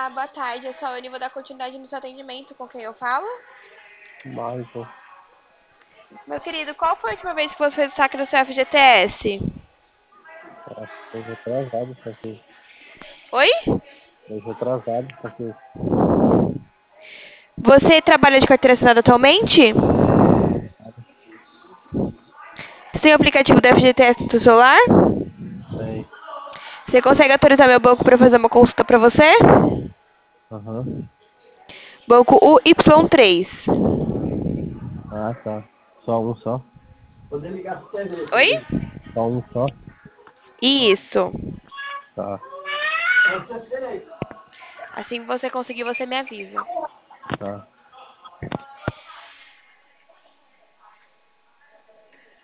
boa tarde. Eu sou a Anne, vou dar continuidade no seu atendimento. Com quem eu falo? Michael. Meu querido, qual foi a última vez que você fez o saque do seu FGTS? Hoje atrasado isso aqui. Oi? Hoje atrasado isso aqui. Você trabalha de carteira assinada atualmente? Você tem o aplicativo do FGTS no seu celular? Sei. Você consegue autorizar meu banco para fazer uma consulta para você? Aham. Banco UY3. Ah, tá. Só um só? Oi? Só um só? Isso. Tá. Assim que você conseguir, você me avisa. Tá.